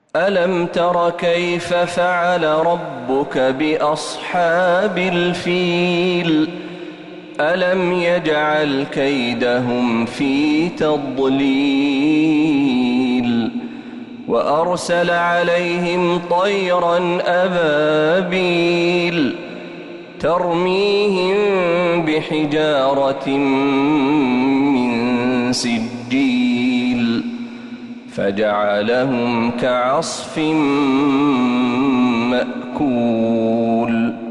ألم تر كيف فعل ربك بأصحاب الفيل ألم يجعل كيدهم في تضليل وأرسل عليهم طيرا أبابيل ترميهم بحجارة من سجيل فجعلهم كعصف مأكول.